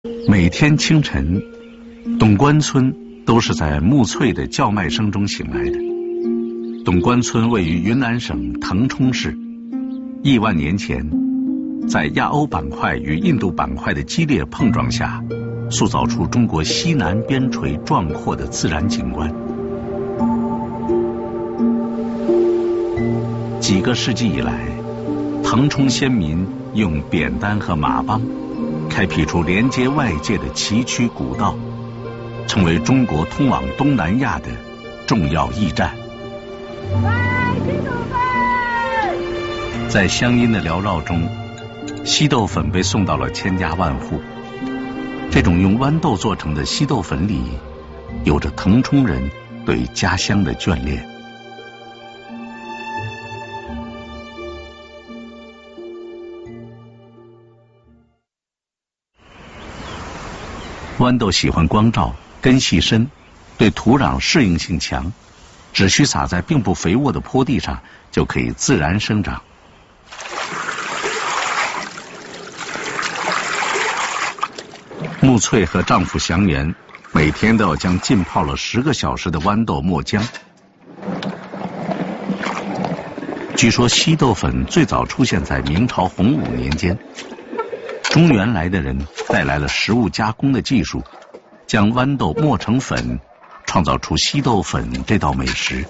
每天清晨，董官村都是在木翠的叫卖声中醒来的。董官村位于云南省腾冲市，亿万年前，在亚欧板块与印度板块的激烈碰撞下，塑造出中国西南边陲壮阔的自然景观。几个世纪以来，腾冲先民用扁担和马帮开辟出连接外界的崎岖古道，成为中国通往东南亚的重要驿站。在乡音的缭绕中，稀豆粉被送到了千家万户。这种用豌豆做成的稀豆粉里，有着腾冲人对家乡的眷恋。豌豆喜欢光照，根系深，对土壤适应性强，只需撒在并不肥沃的坡地上，就可以自然生长。木翠和丈夫祥元每天都要将浸泡了10个小时的豌豆磨浆。据说稀豆粉最早出现在明朝洪武年间。中原来的人带来了食物加工的技术，将豌豆磨成粉，创造出稀豆粉这道美食。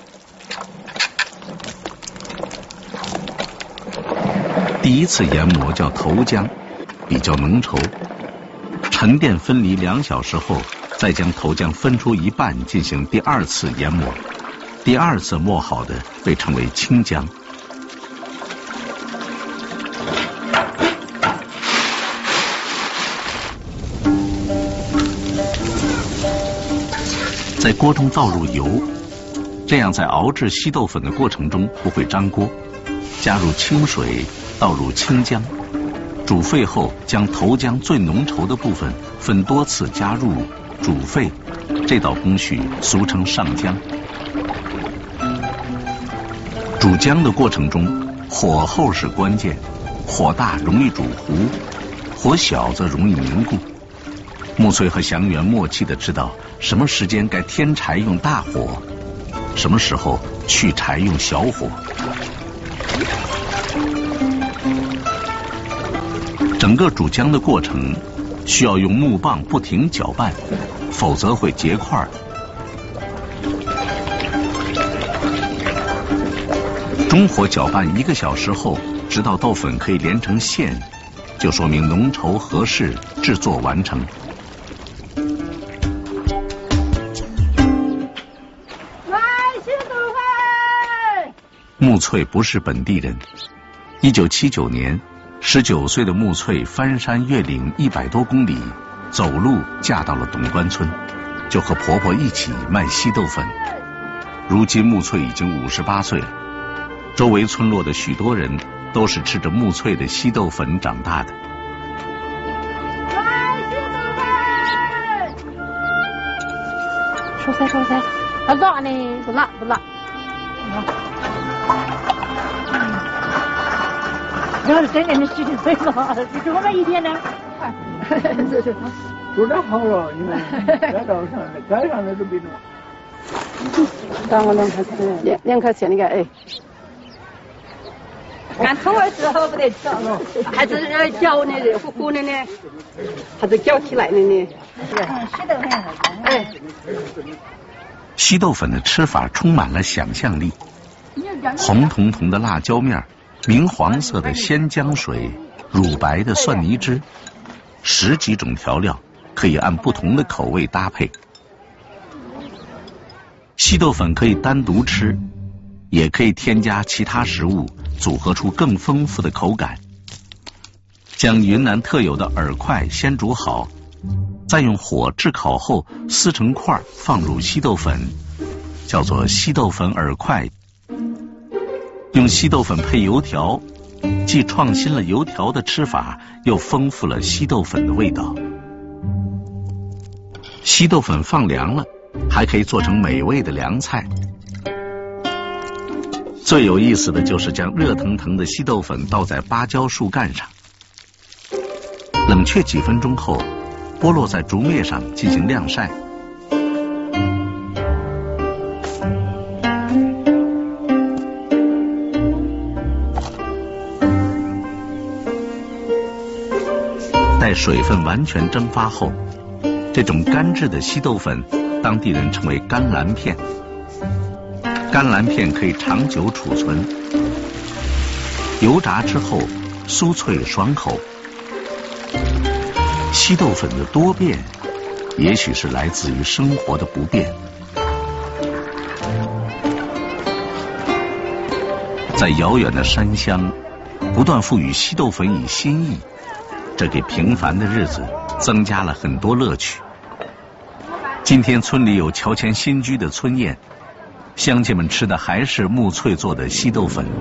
第一次研磨叫头浆，比较浓稠，沉淀分离2小时后，再将头浆分出一半进行第2次研磨，第2次磨好的被称为清浆。在锅中倒入油，这样在熬制稀豆粉的过程中不会粘锅。加入清水，倒入清浆，煮沸后将头浆最浓稠的部分分多次加入煮沸，这道工序俗称上浆。煮浆的过程中，火候是关键，火大容易煮糊，火小则容易凝固。木翠和祥元默契地知道什么时间该添柴用大火，什么时候去柴用小火。整个煮浆的过程需要用木棒不停搅拌，否则会结块。中火搅拌1个小时后，直到豆粉可以连成线，就说明浓稠合适，制作完成。木翠不是本地人。1979年，19岁的木翠翻山越岭100多公里，走路嫁到了董官村，就和婆婆一起卖稀豆粉。如今木翠已经58岁了，周围村落的许多人都是吃着木翠的稀豆粉长大的。 收菜，不辣呢，不辣。要是真的是稀豆粉嘛，就我们一天呢， 煮得好了，你们该上的都别弄。 当我2块钱，2块钱那个哎。俺从儿时候不得吃，还是要搅呢，热乎乎的呢，还是搅起来的呢。稀豆粉，哎。 稀豆粉的吃法充满了想象力，红彤彤的辣椒面，明黄色的鲜姜水，乳白的蒜泥汁，10几种调料可以按不同的口味搭配。稀豆粉可以单独吃，也可以添加其他食物，组合出更丰富的口感。将云南特有的饵块先煮好，再用火炙烤后撕成块放入稀豆粉，叫做稀豆粉饵块。用稀豆粉配油条，既创新了油条的吃法，又丰富了稀豆粉的味道。稀豆粉放凉了，还可以做成美味的凉菜。最有意思的就是将热腾腾的稀豆粉倒在芭蕉树干上，冷却几分钟后， 剥落在竹篾上进行晾晒。待水分完全蒸发后，这种干制的稀豆粉，当地人称为甘蓝片。甘蓝片可以长久储存，油炸之后酥脆爽口。稀豆粉的多变，也许是来自于生活的不便。在遥远的山乡，不断赋予稀豆粉以新意，这给平凡的日子增加了很多乐趣。今天村里有乔迁新居的村宴，乡亲们吃的还是木脆做的稀豆粉。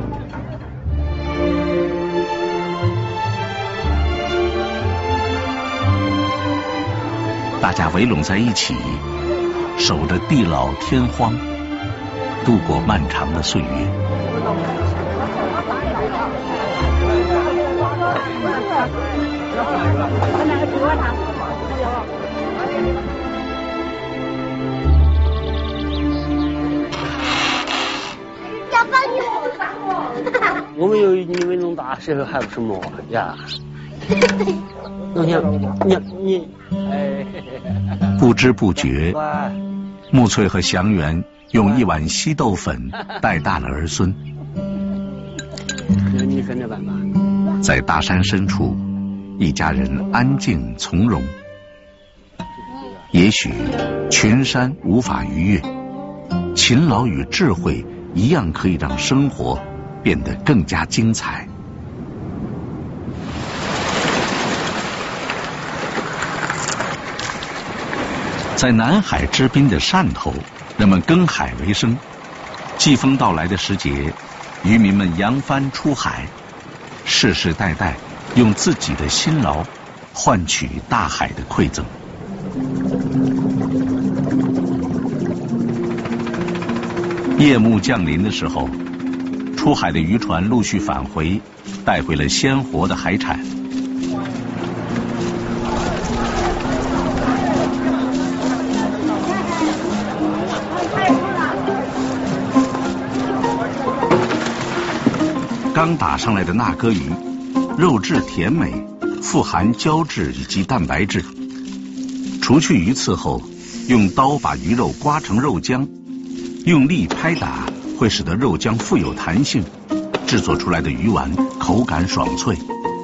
大家围拢在一起，守着地老天荒，度过漫长的岁月。 我们有你们弄大时候还不是么呀？弄像你不知不觉，木翠和祥元用一碗稀豆粉带大了儿孙。 你说那办法？ 在大山深处，一家人安静从容。也许群山无法逾越，勤劳与智慧一样可以让生活变得更加精彩。在南海之滨的汕头，人们耕海为生。季风到来的时节，渔民们扬帆出海，世世代代用自己的辛劳换取大海的馈赠。夜幕降临的时候，出海的渔船陆续返回，带回了鲜活的海产。刚打上来的那鸽鱼，肉质甜美，富含胶质以及蛋白质。除去鱼刺后，用刀把鱼肉刮成肉浆，用力拍打会使得肉浆富有弹性，制作出来的鱼丸口感爽脆。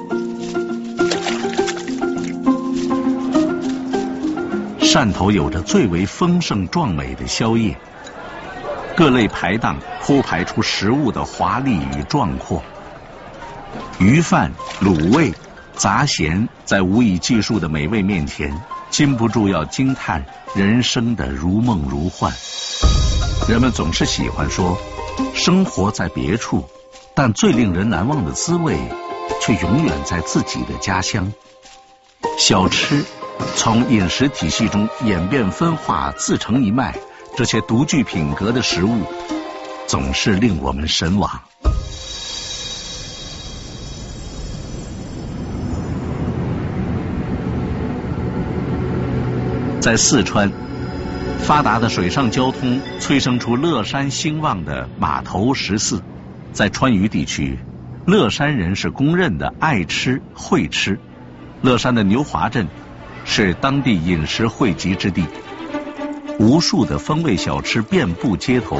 汕头有着最为丰盛壮美的宵夜，各类排档铺排出食物的华丽与壮阔。鱼饭、卤味、杂咸在无以计数的美味面前，禁不住要惊叹人生的如梦如幻。人们总是喜欢说，生活在别处，但最令人难忘的滋味，却永远在自己的家乡。小吃从饮食体系中演变分化，自成一脉，这些独具品格的食物，总是令我们神往。在四川，发达的水上交通催生出乐山兴旺的码头食肆。在川渝地区，乐山人是公认的爱吃会吃。乐山的牛华镇是当地饮食汇集之地，无数的风味小吃遍布街头。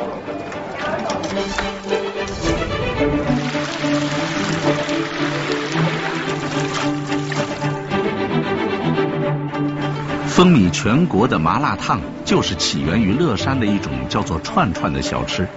风靡全国的麻辣烫就是起源于乐山的一种叫做串串的小吃。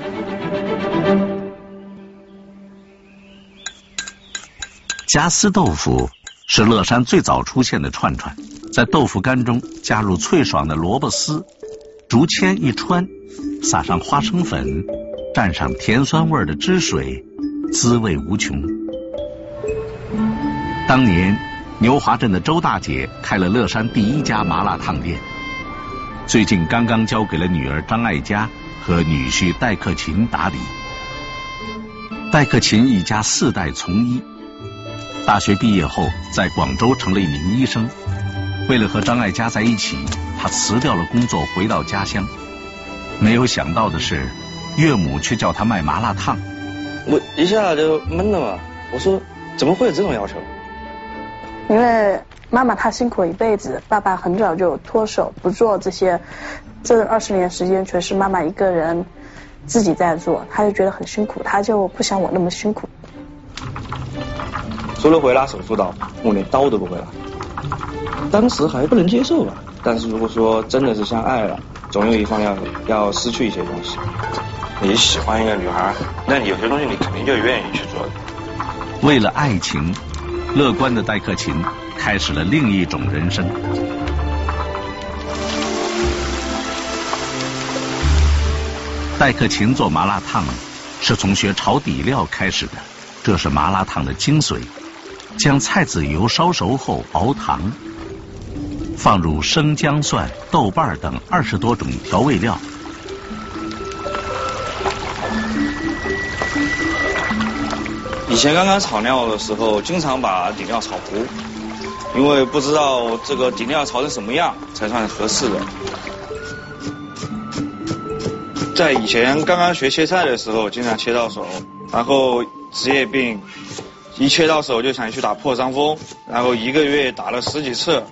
夹丝豆腐是乐山最早出现的串串，在豆腐干中加入脆爽的萝卜丝，竹签一穿，撒上花生粉，蘸上甜酸味的汁水，滋味无穷。当年牛华镇的周大姐开了乐山第一家麻辣烫店，最近刚刚交给了女儿张爱嘉和女婿戴克勤打理。戴克勤一家4代从医，大学毕业后在广州成了一名医生。 为了和张爱嘉在一起，他辞掉了工作，回到家乡。没有想到的是，岳母却叫他卖麻辣烫。 我一下就懵了嘛，我说怎么会有这种要求？ 因为妈妈她辛苦了一辈子，爸爸很早就脱手不做这些，这20年时间全是妈妈一个人自己在做，他就觉得很辛苦，他就不想我那么辛苦。 除了会拿手术刀，我连刀都不会拿。当时还不能接受吧，但是如果说真的是相爱了，总有一方要失去一些东西。你喜欢一个女孩，那你有些东西你肯定就愿意去做的。 为了爱情，乐观的戴克勤开始了另一种人生。戴克勤做麻辣烫是从学炒底料开始的，这是麻辣烫的精髓。将菜籽油烧熟后熬糖，放入生姜、蒜、豆瓣等20多种调味料。 以前刚刚炒料的时候，经常把底料炒糊，因为不知道这个底料炒成什么样才算合适的。在以前刚刚学切菜的时候，经常切到手，然后职业病，一切到手就想去打破伤风，然后1个月打了10几次。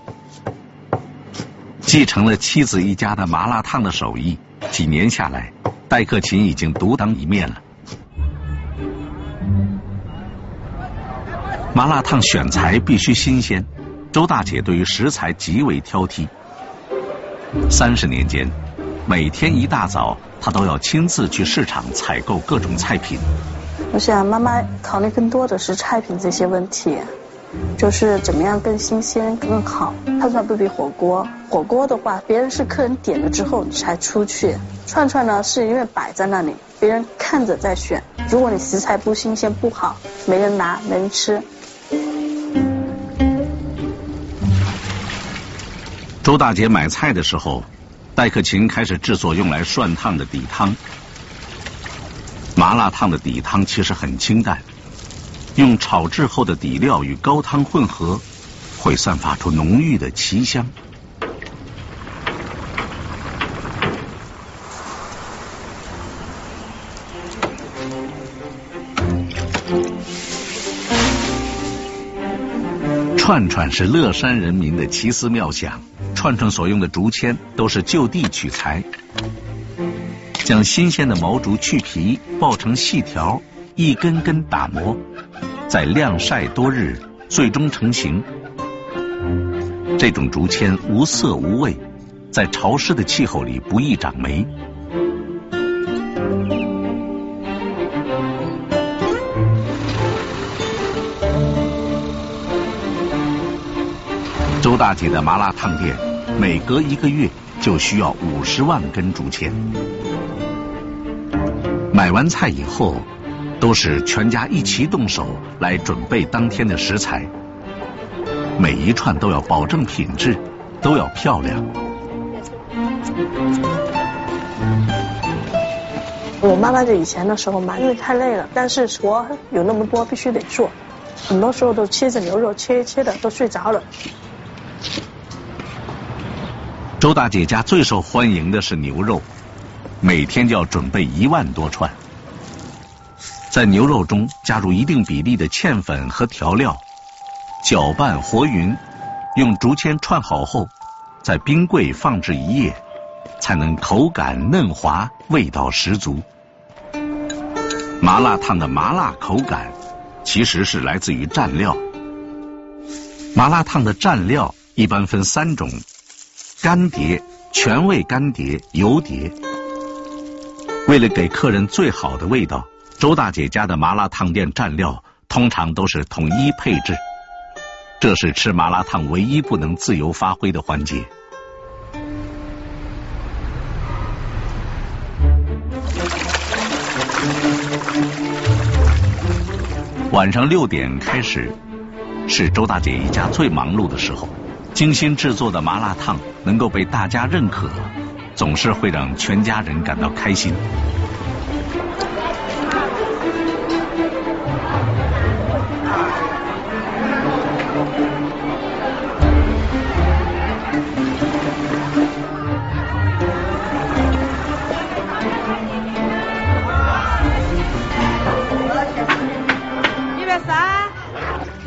继承了妻子一家的麻辣烫的手艺，几年下来，戴克勤已经独当一面了。麻辣烫选材必须新鲜，周大姐对于食材极为挑剔。30年间，每天一大早，她都要亲自去市场采购各种菜品。 我想妈妈考虑更多的是菜品这些问题，就是怎么样更新鲜更好。串串不比火锅，火锅的话别人是客人点了之后你才出去，串串呢是因为摆在那里，别人看着再选。如果你食材不新鲜不好，没人拿没人吃。 周大姐买菜的时候，戴克勤开始制作用来涮烫的底汤。麻辣烫的底汤其实很清淡，用炒制后的底料与高汤混合，会散发出浓郁的奇香。串串是乐山人民的奇思妙想，串串所用的竹签都是就地取材，将新鲜的毛竹去皮，爆成细条，一根根打磨，再晾晒多日，最终成型。这种竹签无色无味，在潮湿的气候里不易长霉。周大姐的麻辣烫店每隔1个月就需要50万根竹签。买完菜以后，都是全家一起动手来准备当天的食材，每一串都要保证品质，都要漂亮。 我妈妈就以前的时候嘛，因为太累了，但是活有那么多必须得做，很多时候都切着牛肉切一切的都睡着了。 周大姐家最受欢迎的是牛肉，每天就要准备1万多串。在牛肉中加入一定比例的芡粉和调料，搅拌和匀，用竹签串好后，在冰柜放置1夜，才能口感嫩滑，味道十足。麻辣烫的麻辣口感其实是来自于蘸料。麻辣烫的蘸料一般分3种：干碟、全味干碟、油碟。为了给客人最好的味道，周大姐家的麻辣烫店蘸料通常都是统一配置，这是吃麻辣烫唯一不能自由发挥的环节。晚上6点开始，是周大姐一家最忙碌的时候。精心制作的麻辣烫能够被大家认可，总是会让全家人感到开心。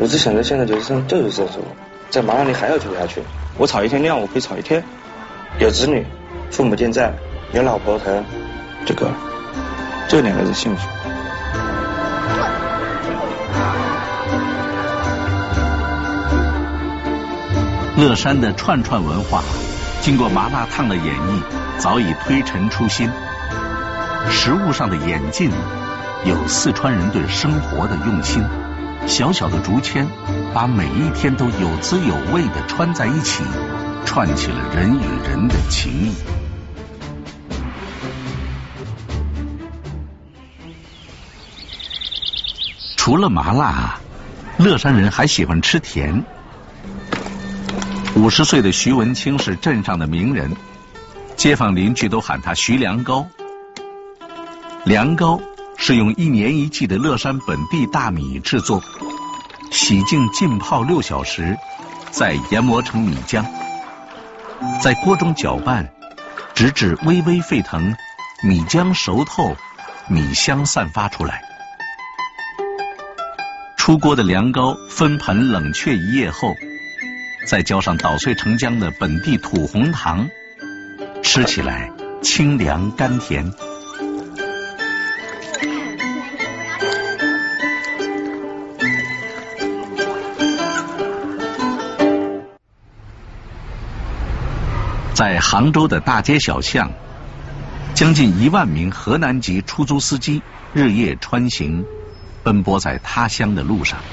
我只想着现在就是这种，在麻辣里还要做下去。我炒一天量，我可以炒一天。有子女，父母健在，有老婆疼，这个2个字幸福。 乐山的串文化，经过麻辣烫的演绎，早已推陈出新。食物上的演进，有四川人对生活的用心。小小的竹签，把每一天都有滋有味地穿在一起，串起了人与人的情谊。除了麻辣，乐山人还喜欢吃甜。50岁的徐文清是镇上的名人，街坊邻居都喊他徐凉糕。凉糕是用1年1季的乐山本地大米制作，洗净浸泡6小时，再研磨成米浆，在锅中搅拌，直至微微沸腾，米浆熟透，米香散发出来。出锅的凉糕分盆冷却1夜后，再浇上捣碎成浆的本地土红糖，吃起来清凉甘甜。在杭州的大街小巷，将近1万名河南籍出租司机日夜穿行，奔波在他乡的路上。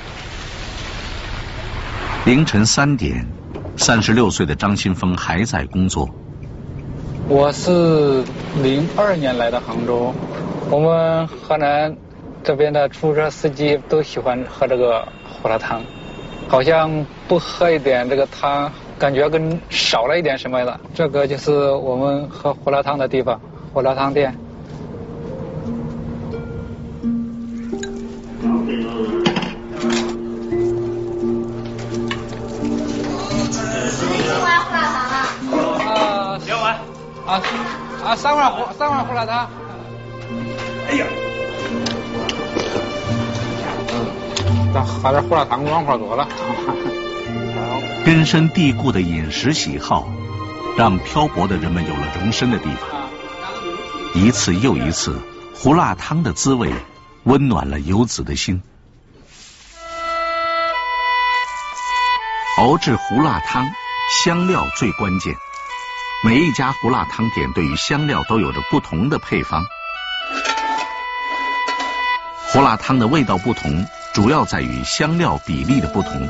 凌晨3点，36岁的张新峰还在工作。 我是02年来的杭州，我们河南这边的出租车司机都喜欢喝这个胡辣汤，好像不喝一点这个汤，感觉跟少了一点什么的。这个就是我们喝胡辣汤的地方，胡辣汤店。3碗胡辣汤。哎呀，咱喝点胡辣汤暖和多了。 根深蒂固的饮食喜好，让漂泊的人们有了容身的地方。一次又一次，胡辣汤的滋味温暖了游子的心。熬制胡辣汤，香料最关键。每一家胡辣汤店对于香料都有着不同的配方。胡辣汤的味道不同，主要在于香料比例的不同。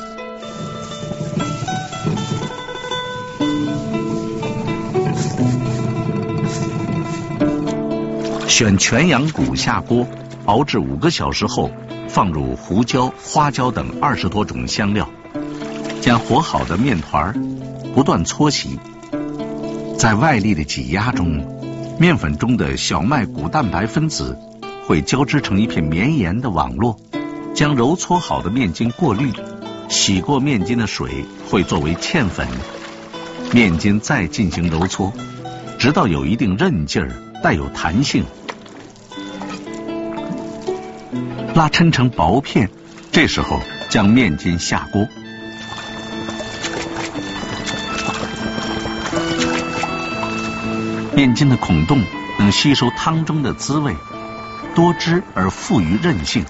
选全羊骨下锅，熬制5个小时后，放入胡椒、花椒等20多种香料，将和好的面团不断搓洗。在外力的挤压中，面粉中的小麦谷蛋白分子会交织成一片绵延的网络，将揉搓好的面筋过滤，洗过面筋的水会作为芡粉，面筋再进行揉搓，直到有一定韧劲儿，带有弹性，拉抻成薄片，这时候将面筋下锅。面筋的孔洞能吸收汤中的滋味，多汁而富于韧性。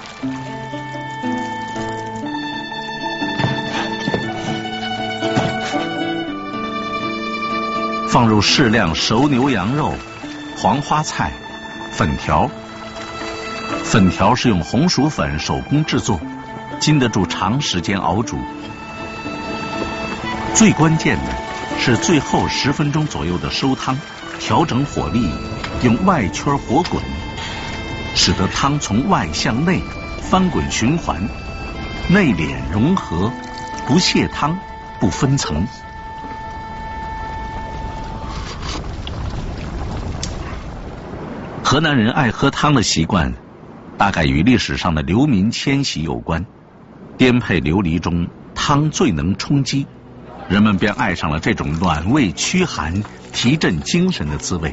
放入适量熟牛羊肉、黄花菜、粉条。粉条是用红薯粉手工制作，经得住长时间熬煮。最关键的是最后10分钟左右的收汤，调整火力，用外圈活滚，使得汤从外向内翻滚循环，内敛融合，不泄汤，不分层。河南人爱喝汤的习惯，大概与历史上的流民迁徙有关。颠沛流离中，汤最能充饥，人们便爱上了这种暖胃驱寒、提振精神的滋味。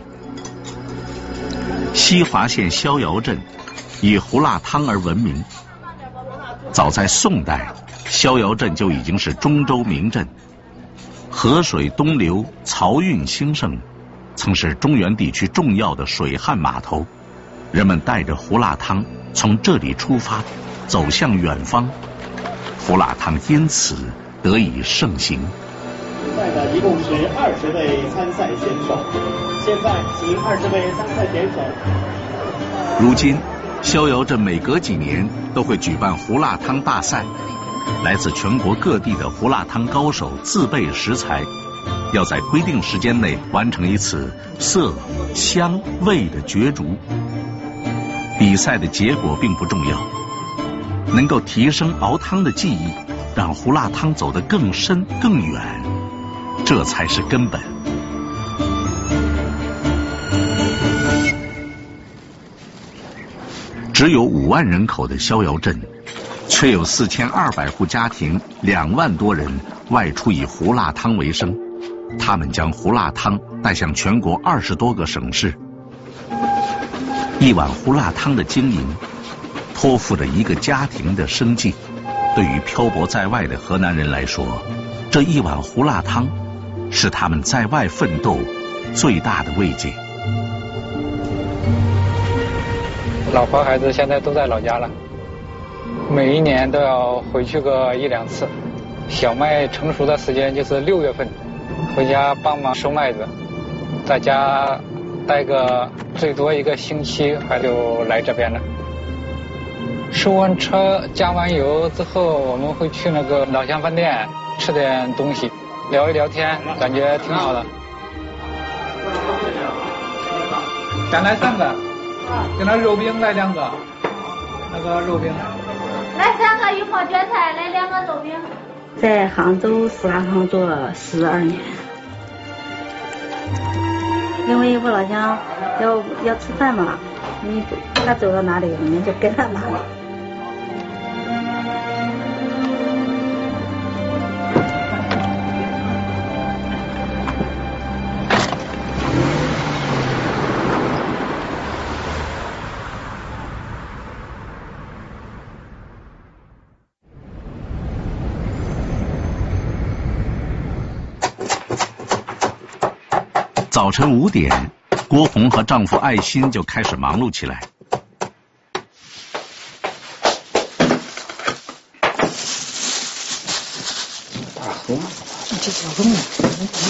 西华县逍遥镇以胡辣汤而闻名，早在宋代逍遥镇就已经是中州名镇，河水东流，漕运兴盛，曾是中原地区重要的水旱码头。人们带着胡辣汤从这里出发，走向远方，胡辣汤因此得以盛行。 赛的一共是20位参赛选手，现在请20位参赛选手。 如今，逍遥镇每隔几年都会举办胡辣汤大赛，来自全国各地的胡辣汤高手自备食材，要在规定时间内完成一次色、香、味的角逐。比赛的结果并不重要，能够提升熬汤的技艺，让胡辣汤走得更深更远，这才是根本。只有5万人口的逍遥镇，却有4200户家庭，2万多人外出以胡辣汤为生。他们将胡辣汤带向全国20多个省市。一碗胡辣汤的经营，托付着一个家庭的生计。对于漂泊在外的河南人来说，这一碗胡辣汤是他们在外奋斗最大的慰藉。 老婆孩子现在都在老家了，每一年都要回去个1、2次。小麦成熟的时间就是6月份，回家帮忙收麦子，在家待个最多1个星期，还就来这边了。收完车加完油之后，我们会去那个老乡饭店吃点东西，聊一聊天，感觉挺好的。咱来3个，给那肉饼来2个，那个肉饼。 来3个鱼泡卷菜，来2个肉饼。在杭州食堂工作12年，因为我老乡要吃饭嘛，他走到哪里，我们就跟到哪里。 早晨5点，郭红和丈夫爱新就开始忙碌起来。 这小东西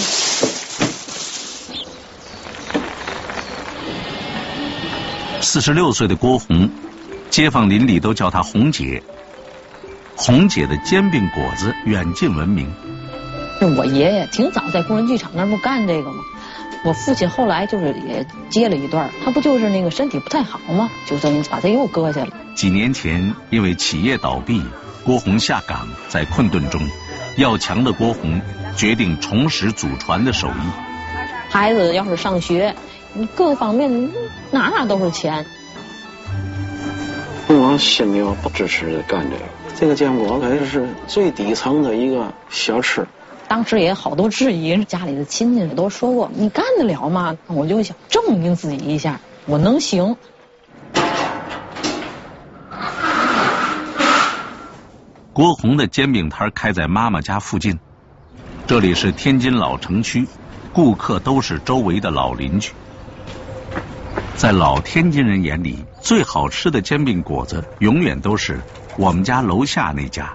46岁的郭红，街坊邻里都叫她红姐。红姐的煎饼果子远近闻名。 我爷爷挺早在工人剧场那儿不干这个吗？我父亲后来就是也接了一段，他不就是那个身体不太好吗？就这么把他又搁下了。 几年前因为企业倒闭，郭红下岗，在困顿中，要强的郭红决定重拾祖传的手艺。 孩子要是上学，各方面哪都是钱。 我心里不支持干这个，这个煎果子是最底层的一个小吃。 当时也好多质疑，家里的亲戚都说过，你干得了吗？我就想证明自己一下，我能行。 郭红的煎饼摊开在妈妈家附近，这里是天津老城区，顾客都是周围的老邻居。在老天津人眼里，最好吃的煎饼果子永远都是我们家楼下那家。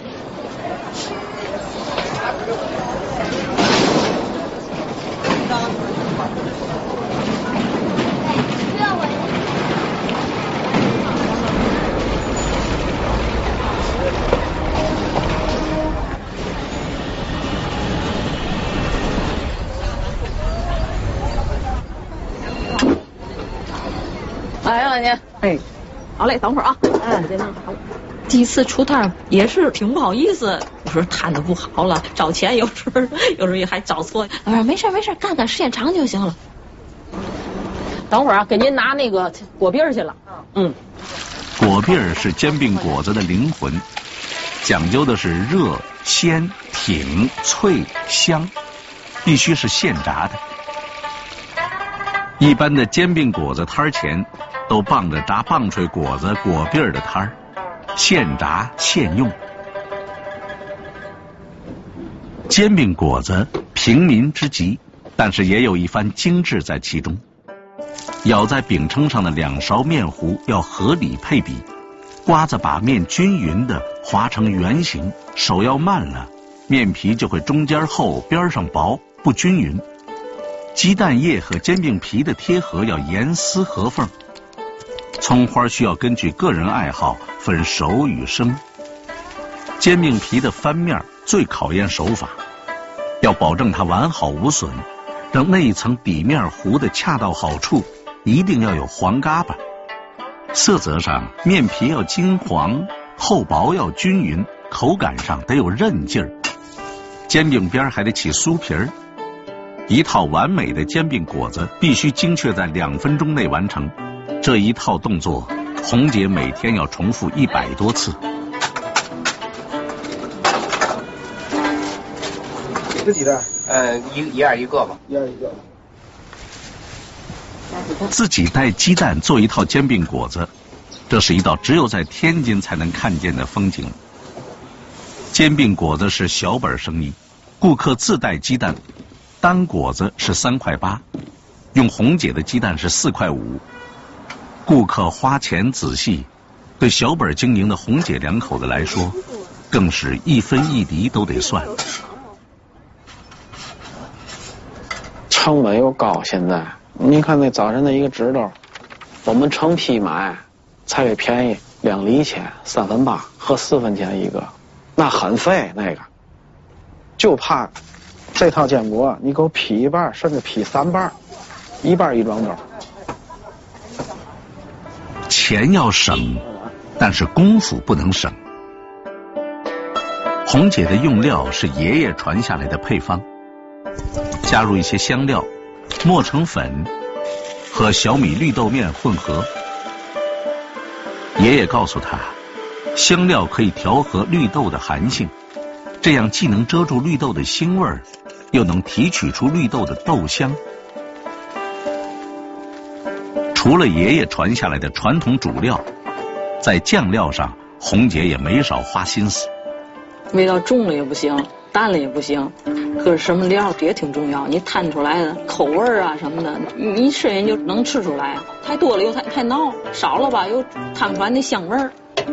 来了你，哎，好嘞，等会儿啊，别弄好。第一次出摊也是挺不好意思，有时候摊的不好了，找钱有时候也还找错。没事，干时间长就行了。等会儿啊，给您拿那个果篦去了。 果篦是煎饼果子的灵魂，讲究的是热、鲜、挺、脆、香，必须是现炸的。一般的煎饼果子摊前都傍着炸棒槌果子果篦的摊儿，现炸现用。 煎饼果子平民之极，但是也有一番精致在其中。舀在饼铛上的2勺面糊要合理配比，刮子把面均匀地划成圆形，手要慢了，面皮就会中间厚边上薄，不均匀。鸡蛋液和煎饼皮的贴合要严丝合缝。葱花需要根据个人爱好分熟与生。煎饼皮的翻面最考验手法，要保证它完好无损，让那一层底面糊得恰到好处，一定要有黄嘎巴。色泽上面皮要金黄，厚薄要均匀，口感上得有韧劲儿。煎饼边还得起酥皮儿。一套完美的煎饼果子必须精确在2分钟内完成。这一套动作，红姐每天要重复100多次。 几个鸡蛋？一样一个吧。一样一个。 自己带鸡蛋做一套煎饼果子，这是一道只有在天津才能看见的风景。煎饼果子是小本生意，顾客自带鸡蛋，单果子是3块8，用红姐的鸡蛋是4块5。顾客花钱仔细，对小本经营的红姐2口子来说，更是一分一厘都得算。 成本又高，现在你看那早晨的一个指头，我们成批买才给便宜2厘钱，3分8和4分钱一个，那很费那个。就怕这套坚果你给我劈1半，甚至劈3半，1半1装兜。 钱要省，但是功夫不能省。红姐的用料是爷爷传下来的配方，加入一些香料，磨成粉，和小米绿豆面混合。爷爷告诉他，香料可以调和绿豆的寒性，这样既能遮住绿豆的腥味，又能提取出绿豆的豆香。除了爷爷传下来的传统主料，在酱料上，红姐也没少花心思。 味道重了也不行，淡了也不行，可是什么料也挺重要，你摊出来的口味啊什么的，你吃人就能吃出来。太多了又太闹，少了吧又摊不出来那香味儿。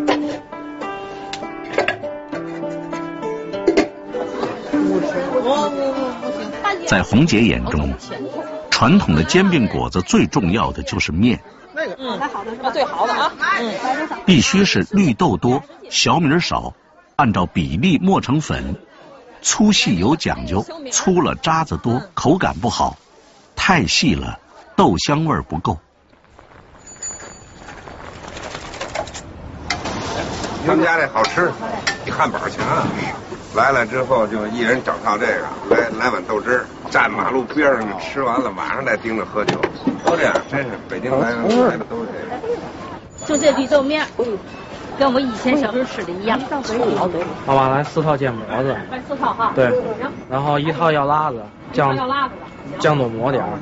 在红姐眼中，传统的煎饼果子最重要的就是面， 最好的啊， 必须是绿豆多，小米少，按照比例磨成粉，粗细有讲究，粗了渣子多，口感不好；太细了，豆香味不够。 他们家这好吃，比汉堡强。来了之后就一人整套这个，来碗豆汁儿，站马路边上吃完了，晚上再盯着喝酒，都这样，真是北京来的都是这样。 就这绿豆面，跟我以前小时候吃的一样。 妈妈来4套煎饼果子 ，4套哈。 对，然后1套要辣子，酱多抹点。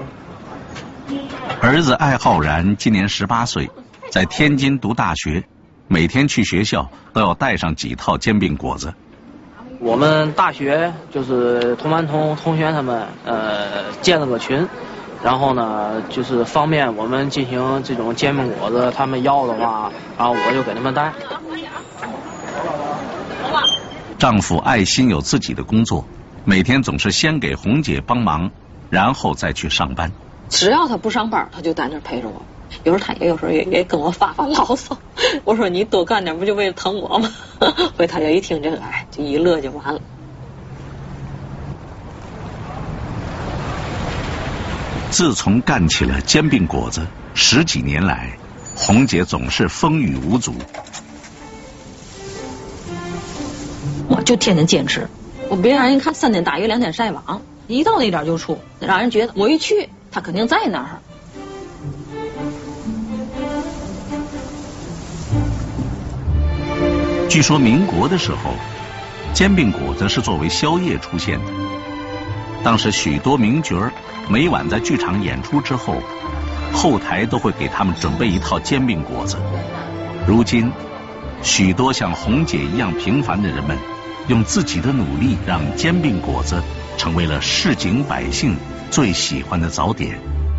儿子艾浩然今年18岁，在天津读大学，每天去学校都要带上几套煎饼果子。 我们大学就是同班同学他们建了个群，然后呢就是方便我们进行这种煎饼果子，他们要的话，然后我就给他们带。 丈夫爱心有自己的工作，每天总是先给红姐帮忙，然后再去上班。 只要他不上班，他就在那陪着我。有时候他有时候也跟我发牢骚，我说你多干点不就为了疼我吗？回他就一听这个，哎，就一乐就完了。 自从干起了煎饼果子10几年来，红姐总是风雨无阻。 我就天天坚持，我别让人看3天打鱼2天晒网，一到那点就出，让人觉得我一去他肯定在那儿。 据说民国的时候，煎饼果子是作为宵夜出现的。当时许多名角儿每晚在剧场演出之后，后台都会给他们准备一套煎饼果子。如今，许多像红姐一样平凡的人们， 用自己的努力让煎饼果子成为了市井百姓最喜欢的早点。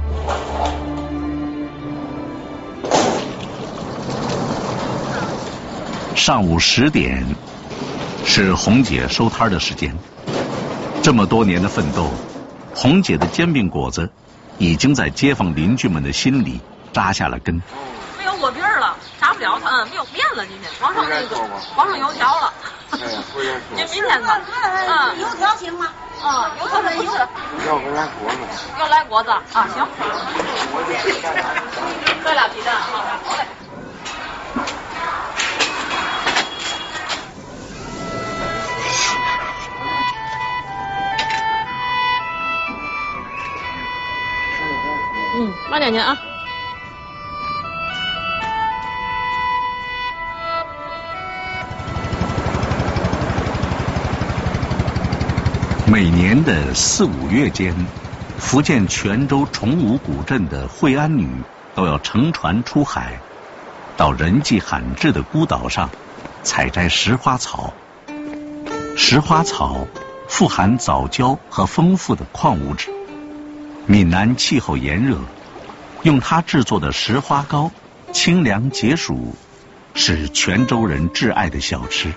上午10点是红姐收摊的时间。这么多年的奋斗，红姐的煎饼果子已经在街坊邻居们的心里扎下了根。 没有窝饼了，炸不了它，没有面了，今天光剩油条了。您明天看， 油条行吗？ 油条不是。 要不来果子。 要来果子啊，行。再俩皮蛋啊，好嘞。慢点去啊。 每年的4、5月间，福建泉州崇武古镇的惠安女都要乘船出海，到人迹罕至的孤岛上采摘石花草。石花草富含藻胶和丰富的矿物质，闽南气候炎热，用它制作的石花糕清凉解暑，是泉州人挚爱的小吃。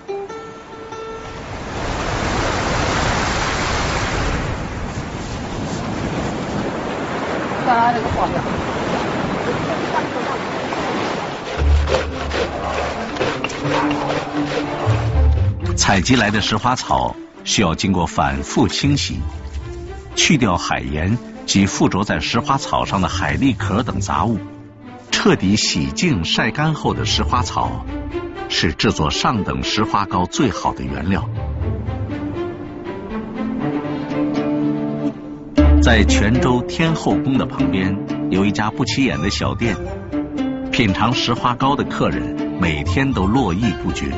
采集来的石花草需要经过反复清洗，去掉海盐及附着在石花草上的海蛎壳等杂物，彻底洗净晒干后的石花草是制作上等石花糕最好的原料。在泉州天后宫的旁边有一家不起眼的小店，品尝石花糕的客人每天都络绎不绝。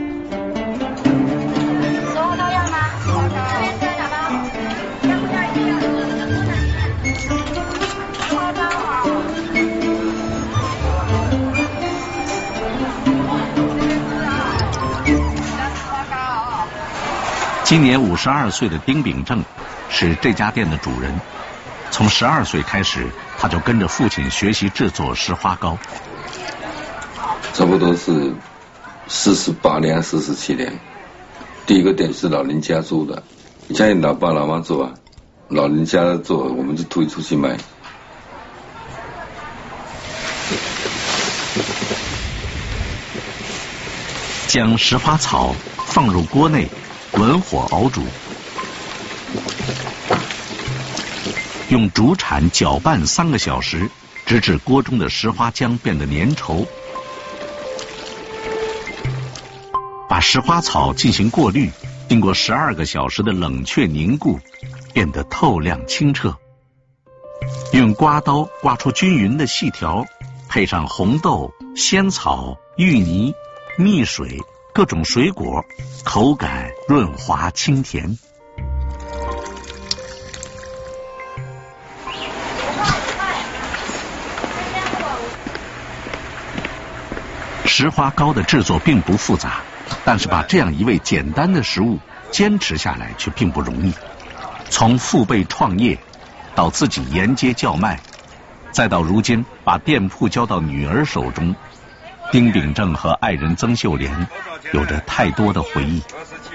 今年52岁的丁秉正是这家店的主人，从12岁开始，他就跟着父亲学习制作石花糕。 差不多是48年、47年，第一个店是老人家做的，家里老爸老妈做，老人家做，我们就推出去卖。 将石花草放入锅内，文火熬煮，用竹铲搅拌3个小时，直至锅中的石花浆变得粘稠。把石花草进行过滤，经过12个小时的冷却凝固，变得透亮清澈。用刮刀刮出均匀的细条，配上红豆、仙草、芋泥、蜜水、各种水果，口感润滑清甜。石花糕的制作并不复杂，但是把这样一味简单的食物坚持下来却并不容易。从父辈创业到自己沿街叫卖，再到如今把店铺交到女儿手中，丁秉正和爱人曾秀莲有着太多的回忆。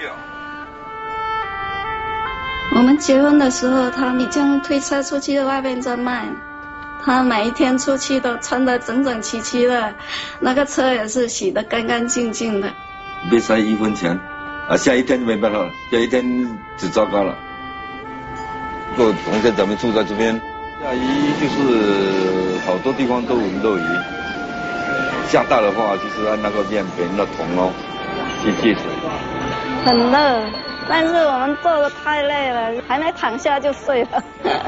我们结婚的时候，他已经推车出去外面在卖，他每一天出去都穿得整整齐齐的，那个车也是洗得干干净净的。 别塞1分钱，下一天就没办法了，下一天就糟糕了。从前咱们住在这边，下雨就是好多地方都落雨，下大的话就是按那个面边的桶哦去接水。 很热，但是我们做的太累了，还没躺下就睡了。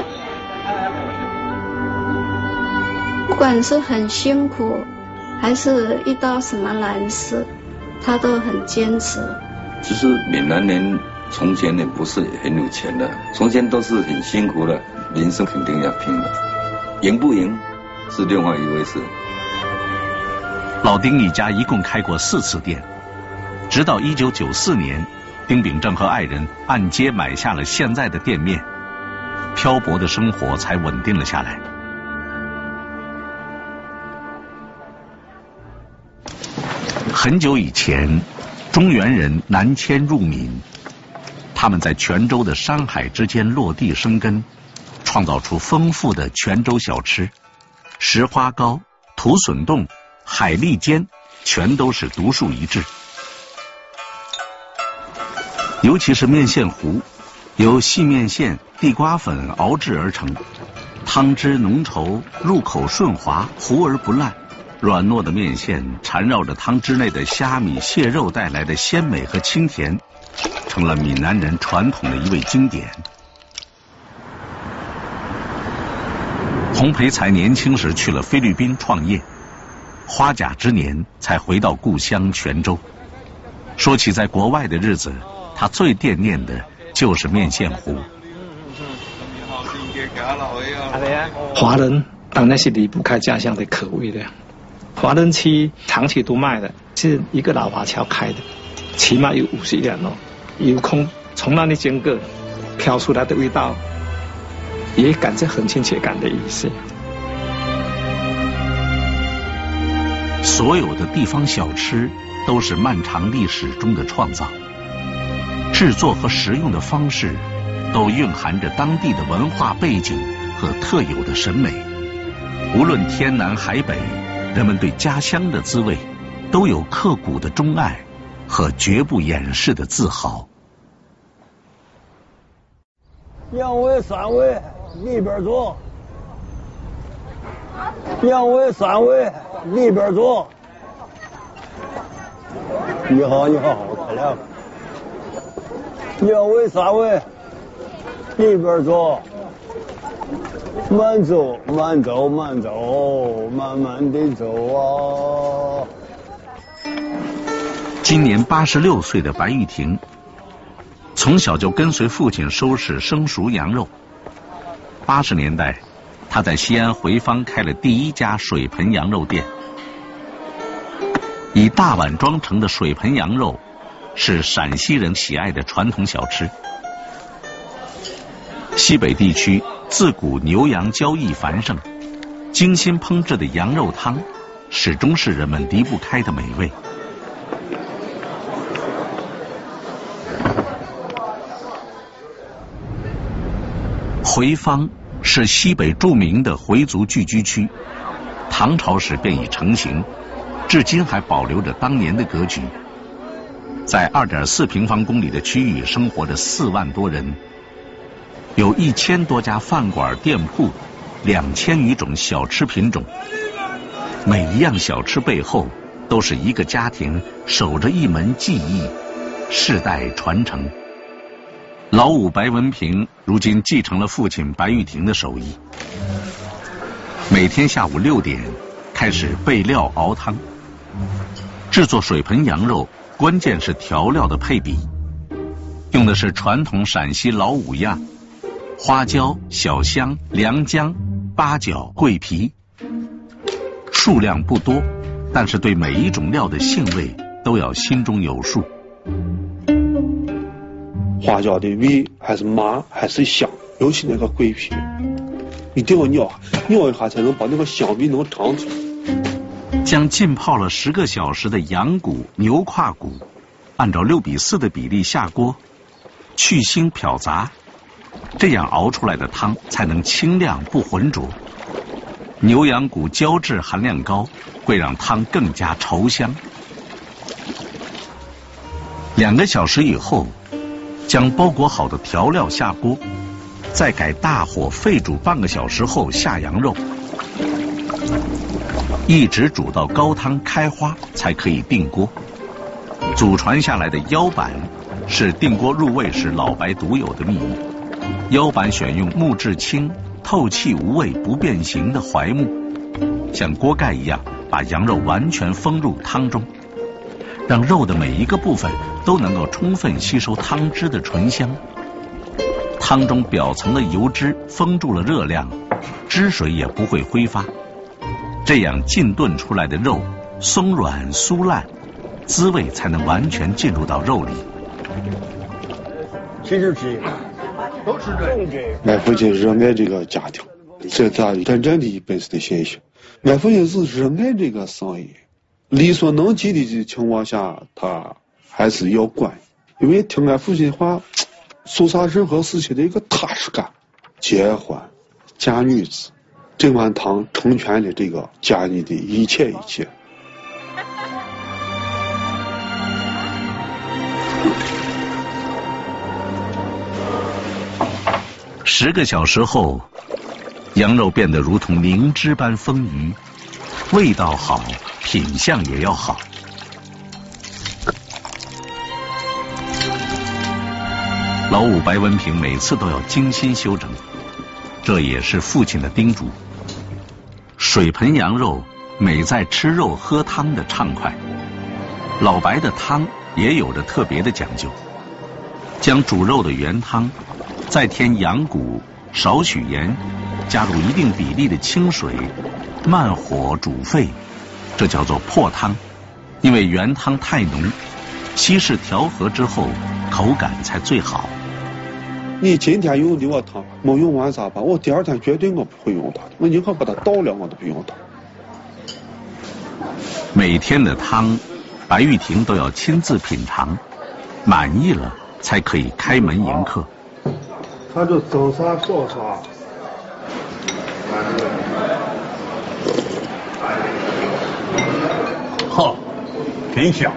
不管是很辛苦，还是遇到什么难事，他都很坚持。 其实闽南人从前也不是很有钱的，从前都是很辛苦的，人生肯定要拼的，赢不赢是另外一回事。 老丁一家一共开过4次店，直到1994年， 丁秉正和爱人按揭买下了现在的店面，漂泊的生活才稳定了下来。很久以前，中原人南迁入闽，他们在泉州的山海之间落地生根，创造出丰富的泉州小吃。石花糕、土笋冻、海蛎煎，全都是独树一帜。尤其是面线糊，由细面线、地瓜粉熬制而成，汤汁浓稠，入口顺滑，糊而不烂。软糯的面线缠绕着汤汁内的虾米、蟹肉带来的鲜美和清甜，成了闽南人传统的一味经典。洪培才年轻时去了菲律宾创业，花甲之年才回到故乡泉州。说起在国外的日子，他最惦念的就是面线糊。 华人当然是离不开家乡的口味的。华人区长期都卖的是一个老华侨开的，起码有50年了。有空从那里经过，飘出来的味道，也感觉很亲切感的意思。 所有的地方小吃都是漫长历史中的创造，制作和食用的方式都蕴含着当地的文化背景和特有的审美。无论天南海北，人们对家乡的滋味都有刻骨的钟爱和绝不掩饰的自豪。 两位三位里边坐，两位三位里边坐。你好，你好，好漂亮。两位三位里边坐。慢走，慢走，慢走，慢慢地走啊！ 今年86岁的白玉婷，从小就跟随父亲收拾生熟羊肉。80年代，他在西安回坊开了第一家水盆羊肉店。以大碗装成的水盆羊肉，是陕西人喜爱的传统小吃。西北地区自古牛羊交易繁盛，精心烹制的羊肉汤始终是人们离不开的美味。回坊是西北著名的回族聚居区，唐朝时便已成型，至今还保留着当年的格局。在2.4平方公里的区域生活着4万多人，有1000多家饭馆店铺，2000余种小吃品种。每一样小吃背后都是一个家庭守着一门技艺，世代传承。老五白文平如今继承了父亲白玉婷的手艺，每天下午6点开始备料熬汤。制作水盆羊肉关键是调料的配比，用的是传统陕西老五样：花椒、小香、良姜、八角、桂皮。数量不多，但是对每一种料的性味都要心中有数。 花椒的味还是麻还是香，尤其那个桂皮，一定要咬一下才能把那个香味能尝出来。 将浸泡了10个小时的羊骨、牛胯骨，按照6:4的比例下锅，去腥漂杂，这样熬出来的汤才能清亮不浑浊。牛羊骨胶质含量高，会让汤更加稠香。2个小时以后，将包裹好的调料下锅，再改大火沸煮半个小时后下羊肉，一直煮到高汤开花才可以定锅。祖传下来的腰板是定锅入味时老白独有的秘密。腰板选用木质轻、透气无味、不变形的槐木，像锅盖一样把羊肉完全封入汤中，让肉的每一个部分都能够充分吸收汤汁的醇香。汤中表层的油脂封住了热量，汁水也不会挥发，这样浸炖出来的肉松软酥烂，滋味才能完全进入到肉里。 其实是都是这个。 俺父亲热爱这个家庭，这咱真正的本是的现象。俺父亲是热爱这个生意，力所能及的情况下，他还是要管。因为听俺父亲话，做啥任何事情的一个踏实感。结婚、嫁女子，这碗汤成全了这个家里的一切一切。 10个小时后，羊肉变得如同灵芝般丰腴，味道好，品相也要好。老五白文平每次都要精心修整，这也是父亲的叮嘱。水盆羊肉美在吃肉喝汤的畅快，老白的汤也有着特别的讲究，将煮肉的原汤再添羊骨、少许盐，加入一定比例的清水，慢火煮沸，这叫做破汤。因为原汤太浓，稀释调和之后，口感才最好。 你今天用的我汤没用完咋办？我第2天绝对我不会用它，我宁可把它倒了，我都不用它。 每天的汤，白玉婷都要亲自品尝，满意了才可以开门迎客。 他就蒸啥少啥。 好，真香。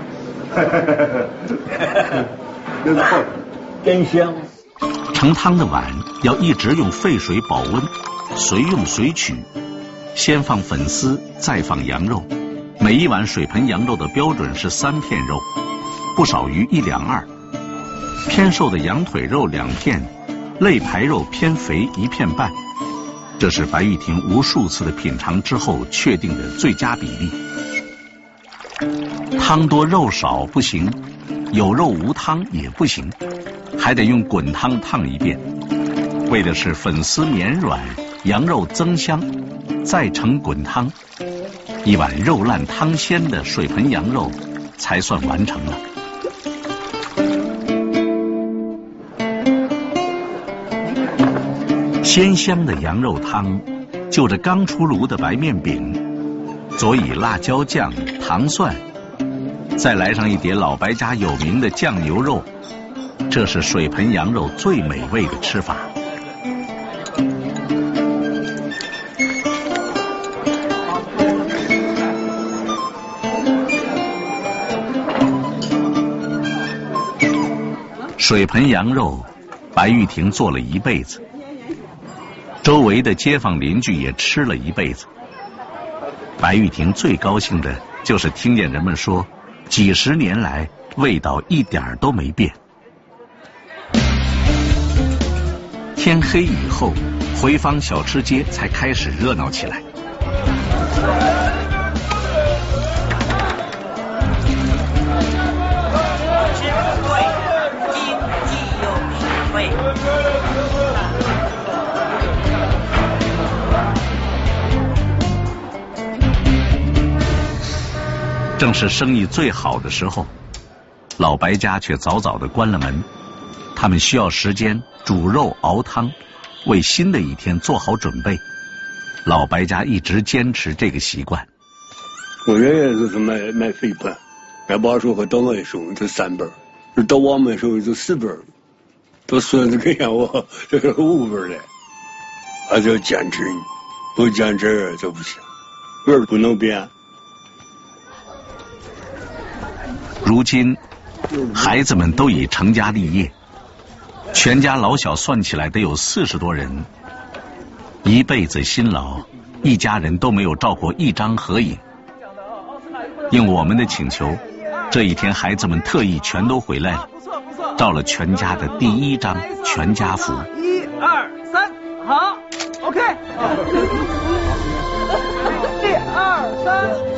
真香。 盛汤的碗要一直用沸水保温，随用随取。先放粉丝，再放羊肉。每一碗水盆羊肉的标准是3片肉，不少于1两2。偏瘦的羊腿肉2片，肋排肉偏肥1片半。这是白玉婷无数次的品尝之后确定的最佳比例。汤多肉少不行，有肉无汤也不行，还得用滚汤烫一遍，为的是粉丝绵软，羊肉增香，再盛滚汤，一碗肉烂汤鲜的水盆羊肉才算完成了。鲜香的羊肉汤，就着刚出炉的白面饼，佐以辣椒酱、糖蒜，再来上一碟老白家有名的酱牛肉，这是水盆羊肉最美味的吃法。水盆羊肉，白玉婷做了一辈子，周围的街坊邻居也吃了一辈子。白玉婷最高兴的就是听见人们说，几10年来味道一点都没变。天黑以后，回坊小吃街才开始热闹起来。正是生意最好的时候，老白家却早早的关了门。他们需要时间煮肉熬汤，为新的一天做好准备。老白家一直坚持这个习惯。 我爷爷就是卖肥盘，俺爸说和到我的时候就3本，到我们的时候就4本，到孙子跟我这是5本了。还是要坚持，不坚持就不行，味儿不能变。 如今，孩子们都已成家立业，全家老小算起来得有40多人，一辈子辛劳，一家人都没有照过一张合影。应我们的请求，这一天孩子们特意全都回来了，照了全家的第1张全家福。 1、2、3，好 ，OK。1、2、3。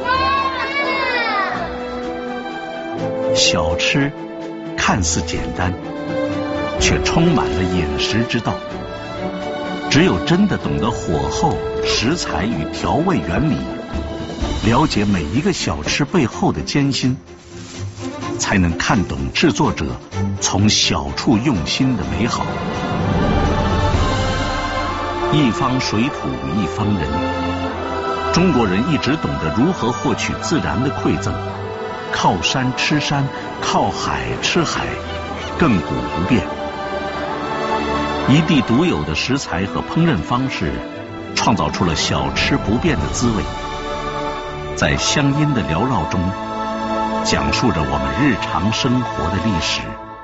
小吃看似简单，却充满了饮食之道。只有真的懂得火候、食材与调味原理，了解每一个小吃背后的艰辛， 才能看懂制作者从小处用心的美好。一方水土一方人，中国人一直懂得如何获取自然的馈赠，靠山吃山，靠海吃海，亘古不变。一地独有的食材和烹饪方式，创造出了小吃不变的滋味。在乡音的缭绕中，讲述着我们日常生活的历史。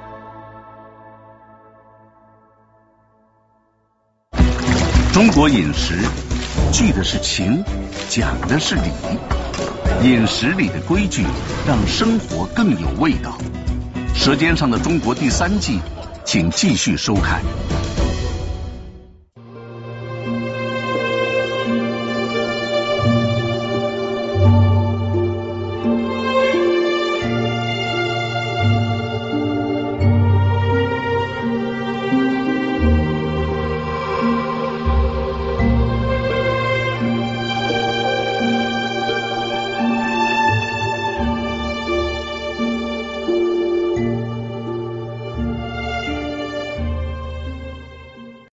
中国饮食聚的是情，讲的是理。饮食里的规矩让生活更有味道。舌尖上的中国第3季，请继续收看。